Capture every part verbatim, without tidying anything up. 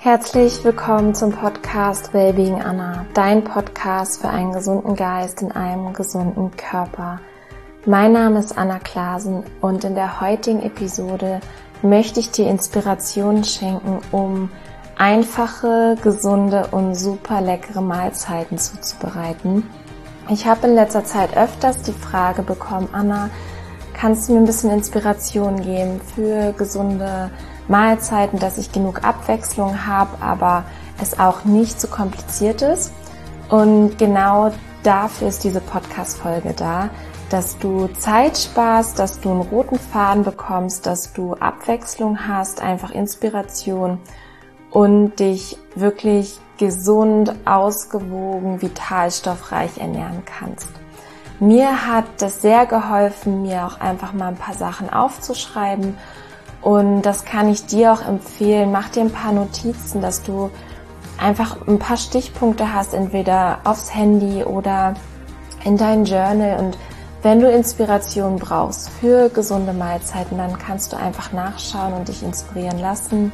Herzlich willkommen zum Podcast Wellbeing Anna, dein Podcast für einen gesunden Geist in einem gesunden Körper. Mein Name ist Anna Klasen und in der heutigen Episode möchte ich dir Inspiration schenken, um einfache, gesunde und super leckere Mahlzeiten zuzubereiten. Ich habe in letzter Zeit öfters die Frage bekommen, Anna, kannst du mir ein bisschen Inspiration geben für gesunde Mahlzeiten, dass ich genug Abwechslung habe, aber es auch nicht zu kompliziert ist. Und genau dafür ist diese Podcast-Folge da, dass du Zeit sparst, dass du einen roten Faden bekommst, dass du Abwechslung hast, einfach Inspiration und dich wirklich gesund, ausgewogen, vitalstoffreich ernähren kannst. Mir hat das sehr geholfen, mir auch einfach mal ein paar Sachen aufzuschreiben. Und das kann ich dir auch empfehlen. Mach dir ein paar Notizen, dass du einfach ein paar Stichpunkte hast, entweder aufs Handy oder in dein Journal. Und wenn du Inspiration brauchst für gesunde Mahlzeiten, dann kannst du einfach nachschauen und dich inspirieren lassen.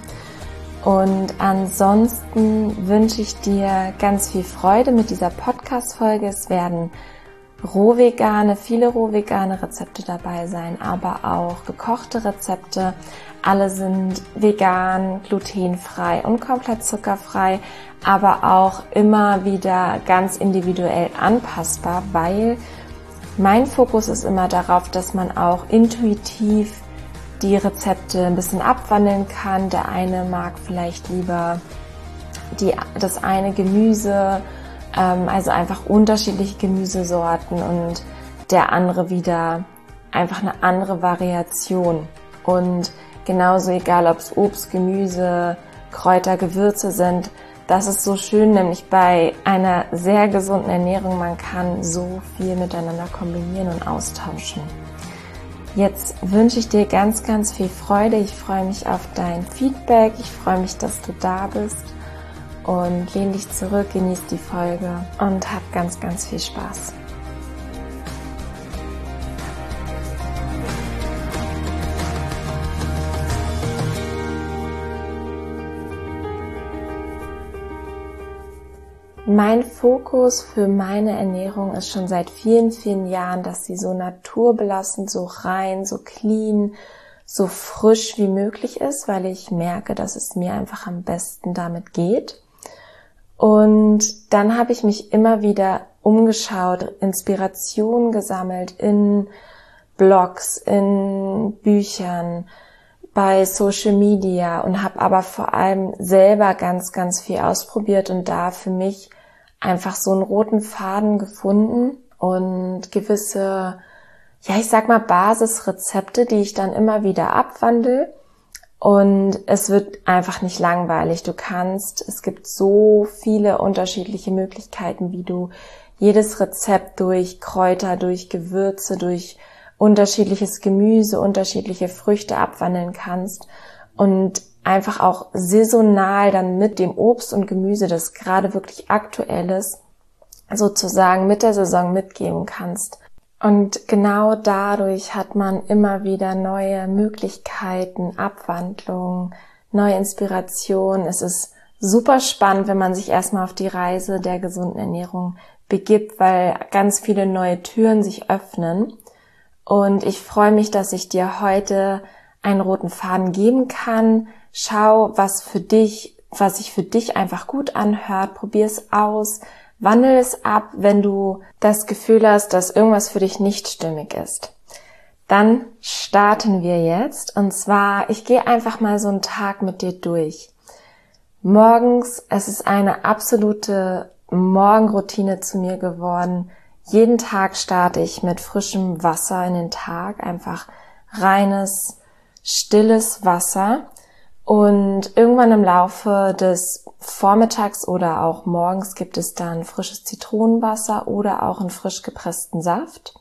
Und ansonsten wünsche ich dir ganz viel Freude mit dieser Podcast-Folge. Es werden rohvegane, viele rohvegane Rezepte dabei sein, aber auch gekochte Rezepte. Alle sind vegan, glutenfrei und komplett zuckerfrei, aber auch immer wieder ganz individuell anpassbar, weil mein Fokus ist immer darauf, dass man auch intuitiv die Rezepte ein bisschen abwandeln kann. Der eine mag vielleicht lieber die, das eine Gemüse, also einfach unterschiedliche Gemüsesorten und der andere wieder einfach eine andere Variation. Und genauso egal, ob es Obst, Gemüse, Kräuter, Gewürze sind, das ist so schön, nämlich bei einer sehr gesunden Ernährung, man kann so viel miteinander kombinieren und austauschen. Jetzt wünsche ich dir ganz, ganz viel Freude. Ich freue mich auf dein Feedback. Ich freue mich, dass du da bist. Und lehn dich zurück, genieß die Folge und hab ganz, ganz viel Spaß. Mein Fokus für meine Ernährung ist schon seit vielen, vielen Jahren, dass sie so naturbelassen, so rein, so clean, so frisch wie möglich ist, weil ich merke, dass es mir einfach am besten damit geht. Und dann habe ich mich immer wieder umgeschaut, Inspiration gesammelt in Blogs, in Büchern, bei Social Media und habe aber vor allem selber ganz, ganz viel ausprobiert und da für mich einfach so einen roten Faden gefunden und gewisse, ja ich sag mal Basisrezepte, die ich dann immer wieder abwandle. Und es wird einfach nicht langweilig. Du kannst, es gibt so viele unterschiedliche Möglichkeiten, wie du jedes Rezept durch Kräuter, durch Gewürze, durch unterschiedliches Gemüse, unterschiedliche Früchte abwandeln kannst und einfach auch saisonal dann mit dem Obst und Gemüse, das gerade wirklich aktuell ist, sozusagen mit der Saison mitgeben kannst. Und genau dadurch hat man immer wieder neue Möglichkeiten, Abwandlungen, neue Inspirationen. Es ist super spannend, wenn man sich erstmal auf die Reise der gesunden Ernährung begibt, weil ganz viele neue Türen sich öffnen. Und ich freue mich, dass ich dir heute einen roten Faden geben kann. Schau, was für dich, was sich für dich einfach gut anhört. Probier es aus. Wandel es ab, wenn du das Gefühl hast, dass irgendwas für dich nicht stimmig ist. Dann starten wir jetzt. Und zwar, ich gehe einfach mal so einen Tag mit dir durch. Morgens, es ist eine absolute Morgenroutine zu mir geworden. Jeden Tag starte ich mit frischem Wasser in den Tag. Einfach reines, stilles Wasser. Und irgendwann im Laufe des Vormittags oder auch morgens gibt es dann frisches Zitronenwasser oder auch einen frisch gepressten Saft.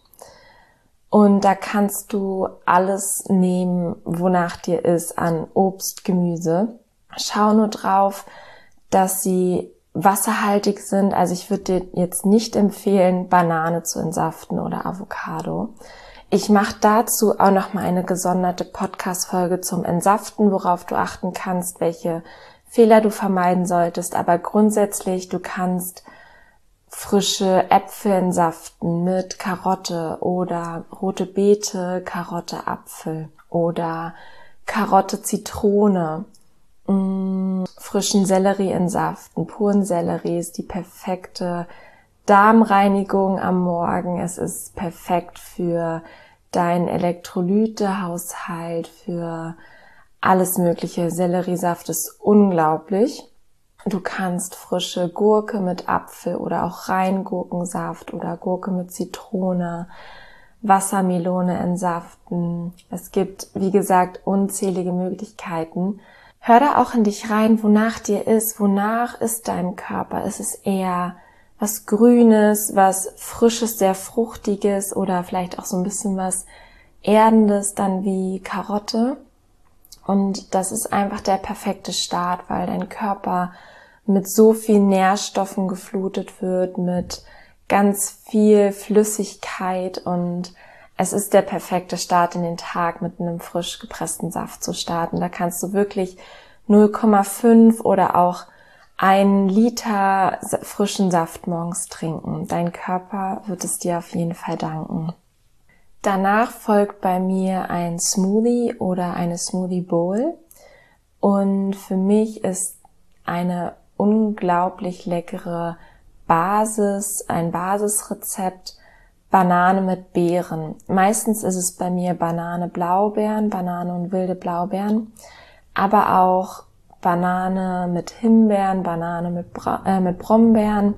Und da kannst du alles nehmen, wonach dir ist an Obst, Gemüse. Schau nur drauf, dass sie wasserhaltig sind. Also ich würde dir jetzt nicht empfehlen, Banane zu entsaften oder Avocado. Ich mache dazu auch noch mal eine gesonderte Podcast-Folge zum Entsaften, worauf du achten kannst, welche Fehler du vermeiden solltest. Aber grundsätzlich, du kannst frische Äpfel entsaften mit Karotte oder rote Beete, Karotte, Apfel oder Karotte, Zitrone, mh, frischen Sellerie entsaften. Puren Sellerie ist die perfekte Darmreinigung am Morgen. Es ist perfekt für deinen Elektrolytehaushalt, für alles Mögliche. Selleriesaft ist unglaublich. Du kannst frische Gurke mit Apfel oder auch Reingurkensaft oder Gurke mit Zitrone, Wassermelone entsaften. Es gibt, wie gesagt, unzählige Möglichkeiten. Hör da auch in dich rein, wonach dir ist, wonach ist deinem Körper. Ist es eher was Grünes, was Frisches, sehr Fruchtiges oder vielleicht auch so ein bisschen was Erdendes, dann wie Karotte. Und das ist einfach der perfekte Start, weil dein Körper mit so vielen Nährstoffen geflutet wird, mit ganz viel Flüssigkeit, und es ist der perfekte Start in den Tag, mit einem frisch gepressten Saft zu starten. Da kannst du wirklich null Komma fünf oder auch ein Liter frischen Saft morgens trinken. Dein Körper wird es dir auf jeden Fall danken. Danach folgt bei mir ein Smoothie oder eine Smoothie Bowl. Und für mich ist eine unglaublich leckere Basis, ein Basisrezept, Banane mit Beeren. Meistens ist es bei mir Banane, Blaubeeren, Banane und wilde Blaubeeren, aber auch Banane mit Himbeeren, Banane mit, Bra- äh, mit Brombeeren.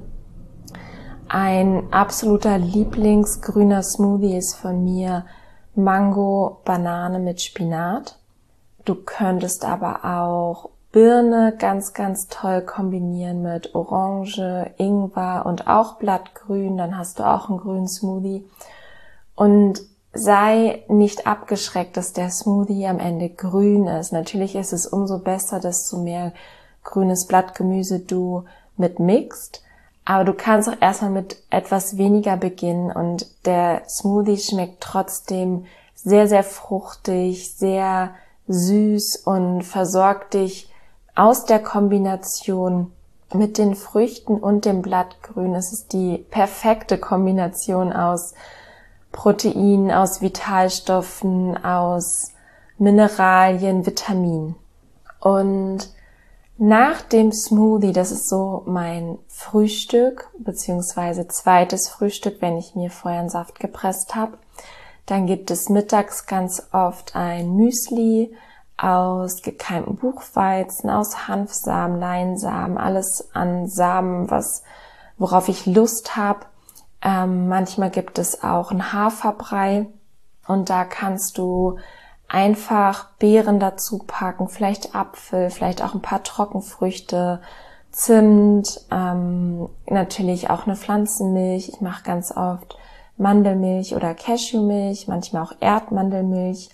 Ein absoluter Lieblingsgrüner Smoothie ist von mir Mango, Banane mit Spinat. Du könntest aber auch Birne ganz, ganz toll kombinieren mit Orange, Ingwer und auch Blattgrün. Dann hast du auch einen grünen Smoothie. Und sei nicht abgeschreckt, dass der Smoothie am Ende grün ist. Natürlich ist es umso besser, desto mehr grünes Blattgemüse du mitmixt. Aber du kannst auch erstmal mit etwas weniger beginnen und der Smoothie schmeckt trotzdem sehr, sehr fruchtig, sehr süß und versorgt dich aus der Kombination mit den Früchten und dem Blattgrün. Es ist die perfekte Kombination aus Proteinen, aus Vitalstoffen, aus Mineralien, Vitaminen. Und nach dem Smoothie, das ist so mein Frühstück, beziehungsweise zweites Frühstück, wenn ich mir vorher einen Saft gepresst habe. Dann gibt es mittags ganz oft ein Müsli aus gekeimtem Buchweizen, aus Hanfsamen, Leinsamen, alles an Samen, was, worauf ich Lust habe. Ähm, manchmal gibt es auch einen Haferbrei und da kannst du einfach Beeren dazu packen, vielleicht Apfel, vielleicht auch ein paar Trockenfrüchte, Zimt, ähm, natürlich auch eine Pflanzenmilch. Ich mache ganz oft Mandelmilch oder Cashewmilch, manchmal auch Erdmandelmilch.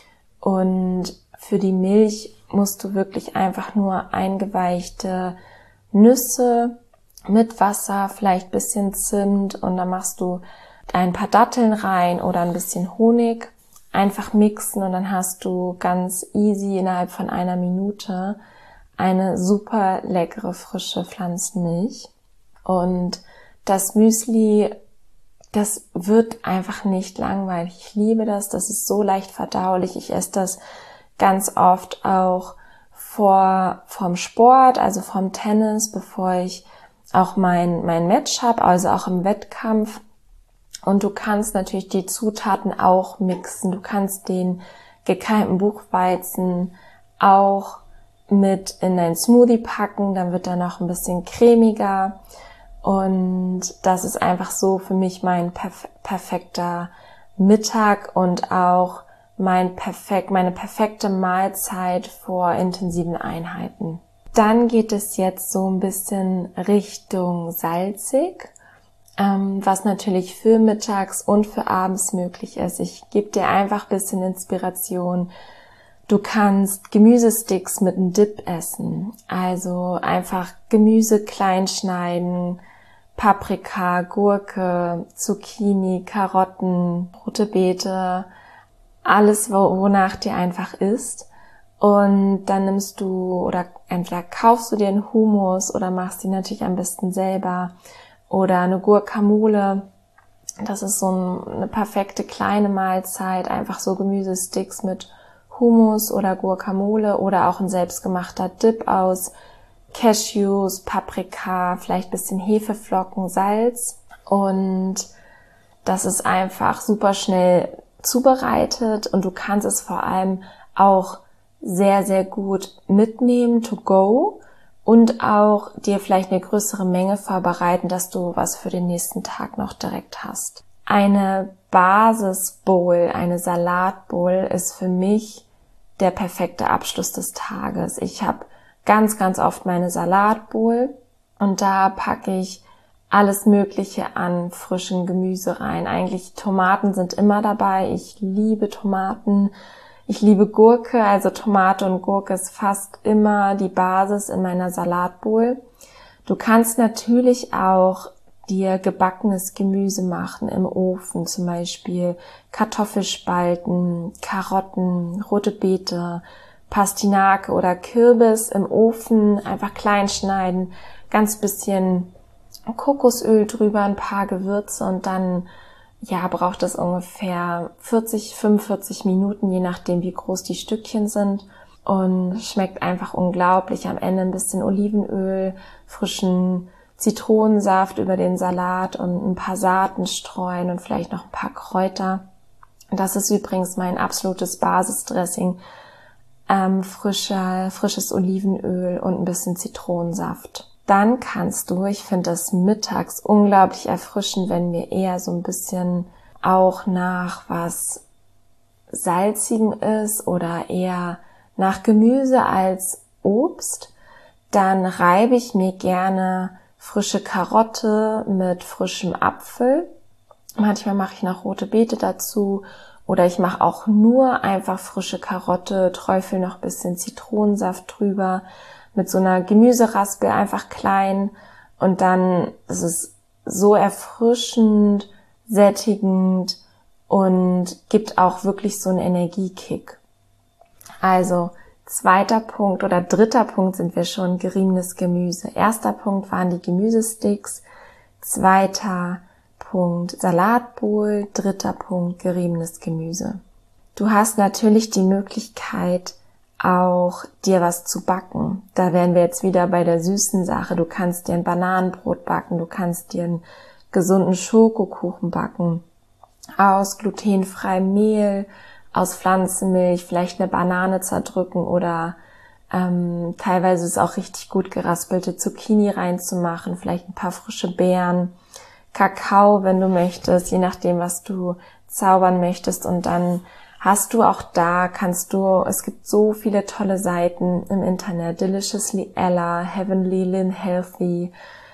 Und für die Milch musst du wirklich einfach nur eingeweichte Nüsse mit Wasser, vielleicht ein bisschen Zimt und dann machst du ein paar Datteln rein oder ein bisschen Honig. Einfach mixen und dann hast du ganz easy innerhalb von einer Minute eine super leckere frische Pflanzenmilch. Und das Müsli, das wird einfach nicht langweilig. Ich liebe das, das ist so leicht verdaulich. Ich esse das ganz oft auch vor vom Sport, also vom Tennis, bevor ich auch mein mein Match habe, also auch im Wettkampf. Und du kannst natürlich die Zutaten auch mixen. Du kannst den gekeimten Buchweizen auch mit in dein Smoothie packen. Dann wird er noch ein bisschen cremiger. Und das ist einfach so für mich mein perf- perfekter Mittag und auch mein perfekt, meine perfekte Mahlzeit vor intensiven Einheiten. Dann geht es jetzt so ein bisschen Richtung salzig. Was natürlich für mittags und für abends möglich ist. Ich gebe dir einfach ein bisschen Inspiration. Du kannst Gemüsesticks mit einem Dip essen. Also einfach Gemüse klein schneiden, Paprika, Gurke, Zucchini, Karotten, rote Beete, alles, wonach dir einfach ist. Und dann nimmst du oder entweder kaufst du dir einen Hummus oder machst die natürlich am besten selber oder eine Guacamole. Das ist so eine perfekte kleine Mahlzeit, einfach so Gemüsesticks mit Hummus oder Guacamole oder auch ein selbstgemachter Dip aus Cashews, Paprika, vielleicht ein bisschen Hefeflocken, Salz. Und das ist einfach super schnell zubereitet und du kannst es vor allem auch sehr, sehr gut mitnehmen to go und auch dir vielleicht eine größere Menge vorbereiten, dass du was für den nächsten Tag noch direkt hast. Eine Basisbowl, eine Salatbowl ist für mich der perfekte Abschluss des Tages. Ich habe ganz, ganz oft meine Salatbowl und da packe ich alles Mögliche an frischen Gemüse rein. Eigentlich Tomaten sind immer dabei. Ich liebe Tomaten. Ich liebe Gurke, also Tomate und Gurke ist fast immer die Basis in meiner Salatbowl. Du kannst natürlich auch dir gebackenes Gemüse machen im Ofen, zum Beispiel Kartoffelspalten, Karotten, rote Beete, Pastinake oder Kürbis im Ofen einfach klein schneiden, ganz bisschen Kokosöl drüber, ein paar Gewürze und dann ja, braucht es ungefähr vierzig, fünfundvierzig Minuten, je nachdem wie groß die Stückchen sind und schmeckt einfach unglaublich. Am Ende ein bisschen Olivenöl, frischen Zitronensaft über den Salat und ein paar Saaten streuen und vielleicht noch ein paar Kräuter. Das ist übrigens mein absolutes Basisdressing. Ähm, frischer, frisches Olivenöl und ein bisschen Zitronensaft. Dann kannst du, ich finde das mittags unglaublich erfrischend, wenn mir eher so ein bisschen auch nach was Salzigem ist oder eher nach Gemüse als Obst, dann reibe ich mir gerne frische Karotte mit frischem Apfel. Manchmal mache ich noch rote Beete dazu oder ich mache auch nur einfach frische Karotte, träufel noch ein bisschen Zitronensaft drüber, mit so einer Gemüseraspel einfach klein und dann ist es so erfrischend, sättigend und gibt auch wirklich so einen Energiekick. Also zweiter Punkt oder dritter Punkt sind wir schon, geriebenes Gemüse. Erster Punkt waren die Gemüsesticks, zweiter Punkt Salatbowl, dritter Punkt geriebenes Gemüse. Du hast natürlich die Möglichkeit, auch dir was zu backen. Da wären wir jetzt wieder bei der süßen Sache. Du kannst dir ein Bananenbrot backen, du kannst dir einen gesunden Schokokuchen backen, aus glutenfreiem Mehl, aus Pflanzenmilch, vielleicht eine Banane zerdrücken oder ähm, teilweise ist es auch richtig gut geraspelte Zucchini reinzumachen, vielleicht ein paar frische Beeren, Kakao, wenn du möchtest, je nachdem, was du zaubern möchtest und dann hast du auch da, kannst du, es gibt so viele tolle Seiten im Internet, Deliciously Ella, Heavenly Lynn Healthy.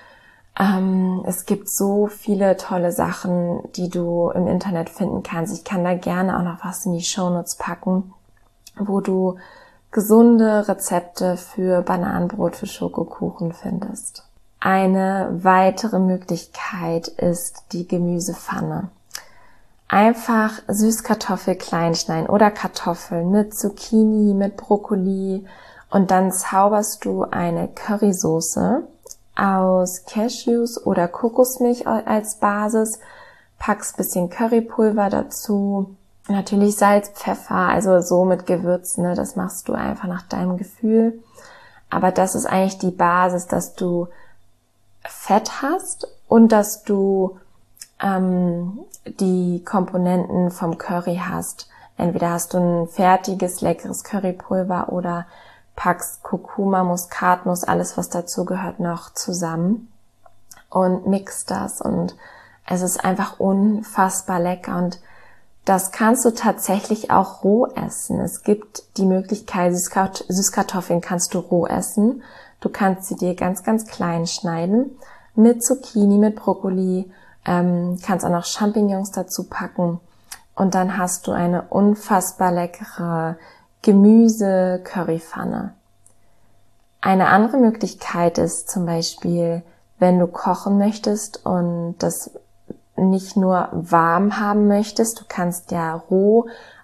Ähm, es gibt so viele tolle Sachen, die du im Internet finden kannst. Ich kann da gerne auch noch was in die Shownotes packen, wo du gesunde Rezepte für Bananenbrot, für Schokokuchen findest. Eine weitere Möglichkeit ist die Gemüsepfanne. Einfach Süßkartoffel klein schneiden oder Kartoffeln mit Zucchini, mit Brokkoli und dann zauberst du eine Currysoße aus Cashews oder Kokosmilch als Basis, packst bisschen Currypulver dazu, natürlich Salz, Pfeffer, also so mit Gewürzen, ne, das machst du einfach nach deinem Gefühl. Aber das ist eigentlich die Basis, dass du Fett hast und dass du ähm, die Komponenten vom Curry hast. Entweder hast du ein fertiges, leckeres Currypulver oder packst Kurkuma, Muskatnuss, alles was dazu gehört noch zusammen und mixt das und es ist einfach unfassbar lecker und das kannst du tatsächlich auch roh essen. Es gibt die Möglichkeit, Süßkart- Süßkartoffeln kannst du roh essen. Du kannst sie dir ganz, ganz klein schneiden mit Zucchini, mit Brokkoli, ähm, kannst auch noch Champignons dazu packen und dann hast du eine unfassbar leckere Gemüse-Currypfanne. Eine andere Möglichkeit ist zum Beispiel, wenn du kochen möchtest und das nicht nur warm haben möchtest, du kannst ja roh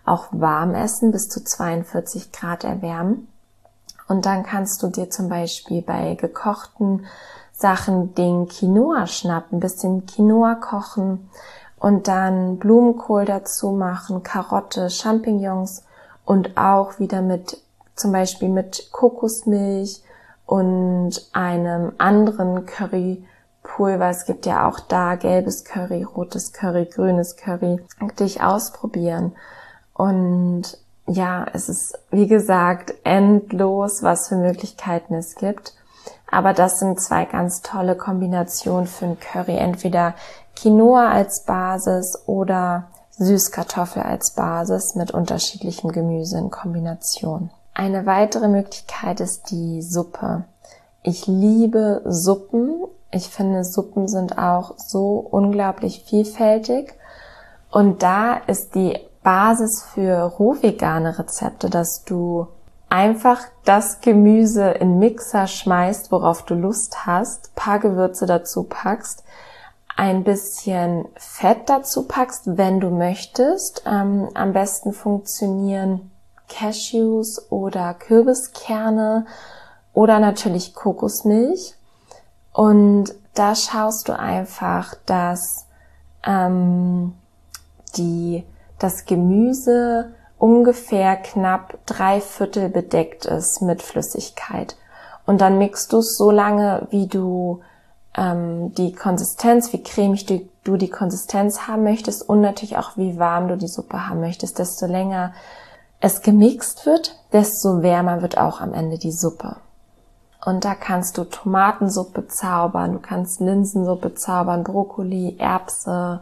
auch warm essen, bis zu zweiundvierzig Grad erwärmen. Und dann kannst du dir zum Beispiel bei gekochten Sachen den Quinoa schnappen, ein bisschen Quinoa kochen und dann Blumenkohl dazu machen, Karotte, Champignons und auch wieder mit, zum Beispiel mit Kokosmilch und einem anderen Currypulver. Es gibt ja auch da gelbes Curry, rotes Curry, grünes Curry. Dich ausprobieren. Und ja, es ist, wie gesagt, endlos, was für Möglichkeiten es gibt. Aber das sind zwei ganz tolle Kombinationen für ein Curry. Entweder Quinoa als Basis oder Süßkartoffel als Basis mit unterschiedlichem Gemüse in Kombination. Eine weitere Möglichkeit ist die Suppe. Ich liebe Suppen. Ich finde, Suppen sind auch so unglaublich vielfältig. Und da ist die Basis für rohvegane Rezepte, dass du einfach das Gemüse in Mixer schmeißt, worauf du Lust hast, paar Gewürze dazu packst, ein bisschen Fett dazu packst, wenn du möchtest. Ähm, am besten funktionieren Cashews oder Kürbiskerne oder natürlich Kokosmilch. Und da schaust du einfach, dass ähm, die das Gemüse ungefähr knapp drei Viertel bedeckt ist mit Flüssigkeit. Und dann mixt du es so lange, wie du ähm, die Konsistenz, wie cremig du, du die Konsistenz haben möchtest und natürlich auch, wie warm du die Suppe haben möchtest. Desto länger es gemixt wird, desto wärmer wird auch am Ende die Suppe. Und da kannst du Tomatensuppe zaubern, du kannst Linsensuppe zaubern, Brokkoli, Erbse,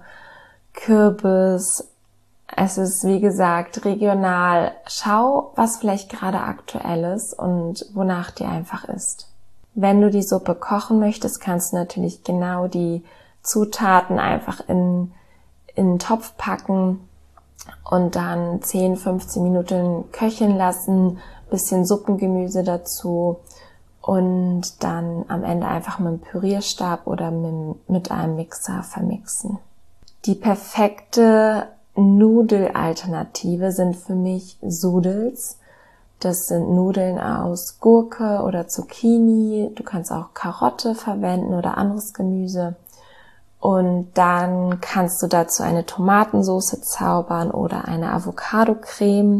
Kürbis. Es ist, wie gesagt, regional. Schau, was vielleicht gerade aktuell ist und wonach dir einfach ist. Wenn du die Suppe kochen möchtest, kannst du natürlich genau die Zutaten einfach in, in einen Topf packen und dann zehn, fünfzehn Minuten köcheln lassen, bisschen Suppengemüse dazu und dann am Ende einfach mit einem Pürierstab oder mit, mit einem Mixer vermixen. Die perfekte Nudelalternative sind für mich Sudels. Das sind Nudeln aus Gurke oder Zucchini. Du kannst auch Karotte verwenden oder anderes Gemüse. Und dann kannst du dazu eine Tomatensauce zaubern oder eine Avocado-Creme.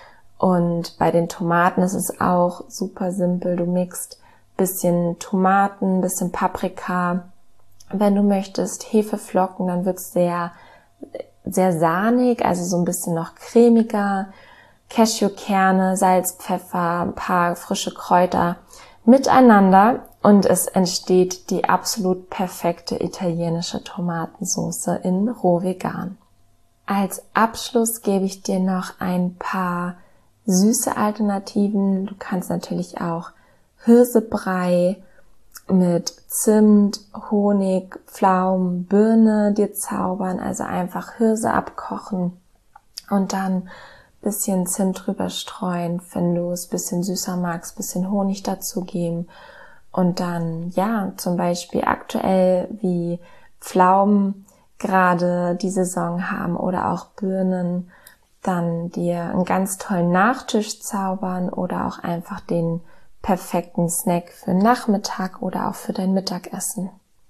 Und bei den Tomaten ist es auch super simpel. Du mixt bisschen Tomaten, bisschen Paprika. Wenn du möchtest Hefeflocken, dann wird's sehr sehr sahnig, also so ein bisschen noch cremiger, Cashewkerne, Salz, Pfeffer, ein paar frische Kräuter miteinander und es entsteht die absolut perfekte italienische Tomatensauce in roh vegan. Als Abschluss gebe ich dir noch ein paar süße Alternativen. Du kannst natürlich auch Hirsebrei mit Zimt, Honig, Pflaumen, Birne dir zaubern, also einfach Hirse abkochen und dann bisschen Zimt drüber streuen, wenn du es bisschen süßer magst, bisschen Honig dazu geben und dann, ja, zum Beispiel aktuell wie Pflaumen gerade die Saison haben oder auch Birnen, dann dir einen ganz tollen Nachtisch zaubern oder auch einfach den perfekten Snack für Nachmittag oder auch für dein Mittagessen.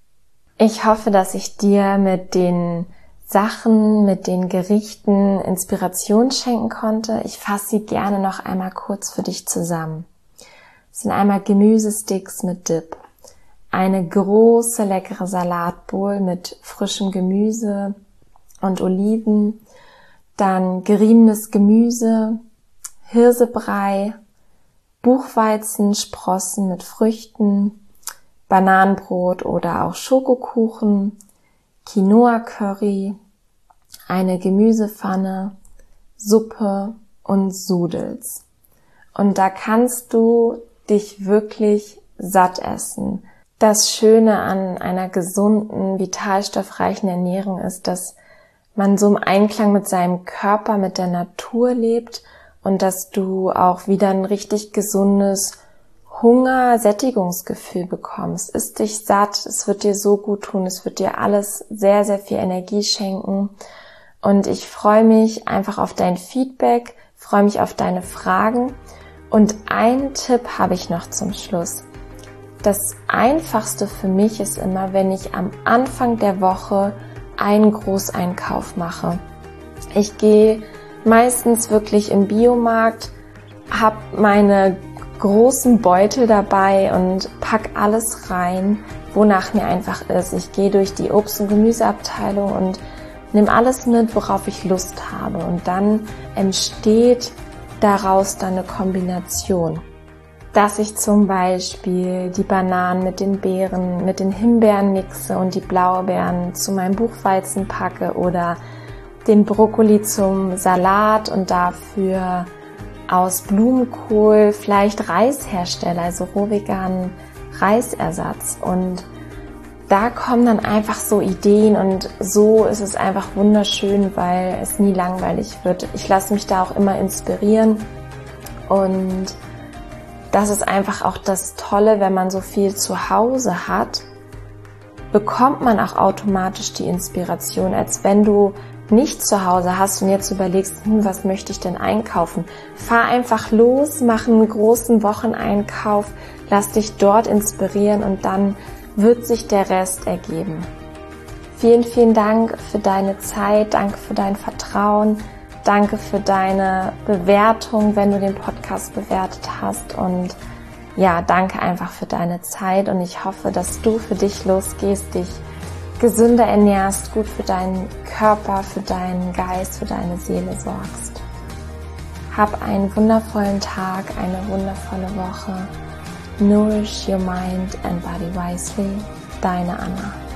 Ich hoffe, dass ich dir mit den Sachen, mit den Gerichten Inspiration schenken konnte. Ich fasse sie gerne noch einmal kurz für dich zusammen. Es sind einmal Gemüsesticks mit Dip, eine große leckere Salatbowl mit frischem Gemüse und Oliven, dann geriebenes Gemüse, Hirsebrei, Buchweizensprossen mit Früchten, Bananenbrot oder auch Schokokuchen, Quinoa-Curry, eine Gemüsepfanne, Suppe und Sudels. Und da kannst du dich wirklich satt essen. Das Schöne an einer gesunden, vitalstoffreichen Ernährung ist, dass man so im Einklang mit seinem Körper, mit der Natur lebt und dass du auch wieder ein richtig gesundes Hunger-Sättigungsgefühl bekommst. Iss dich satt, es wird dir so gut tun, es wird dir alles sehr, sehr viel Energie schenken Und ich freue mich einfach auf dein Feedback, freue mich auf deine Fragen. Und einen Tipp habe ich noch zum Schluss. Das Einfachste für mich ist immer, wenn ich am Anfang der Woche einen Großeinkauf mache. Ich gehe meistens wirklich im Biomarkt, habe meine großen Beutel dabei und pack alles rein, wonach mir einfach ist. Ich gehe durch die Obst- und Gemüseabteilung und nehme alles mit, worauf ich Lust habe. Und dann entsteht daraus dann eine Kombination. Dass ich zum Beispiel die Bananen mit den Beeren, mit den Himbeeren mixe und die Blaubeeren zu meinem Buchweizen packe oder den Brokkoli zum Salat und dafür aus Blumenkohl vielleicht Reis herstelle, also rohveganen Reisersatz. Und da kommen dann einfach so Ideen und so ist es einfach wunderschön, weil es nie langweilig wird. Ich lasse mich da auch immer inspirieren und das ist einfach auch das Tolle, wenn man so viel zu Hause hat, bekommt man auch automatisch die Inspiration, als wenn du nicht zu Hause hast und jetzt überlegst, hm, was möchte ich denn einkaufen? Fahr einfach los, mach einen großen Wocheneinkauf, lass dich dort inspirieren und dann wird sich der Rest ergeben. Vielen, vielen Dank für deine Zeit, danke für dein Vertrauen. Danke für deine Bewertung, wenn du den Podcast bewertet hast und ja, danke einfach für deine Zeit und ich hoffe, dass du für dich losgehst, dich gesünder ernährst, gut für deinen Körper, für deinen Geist, für deine Seele sorgst. Hab einen wundervollen Tag, eine wundervolle Woche. Nourish your mind and body wisely. Deine Anna.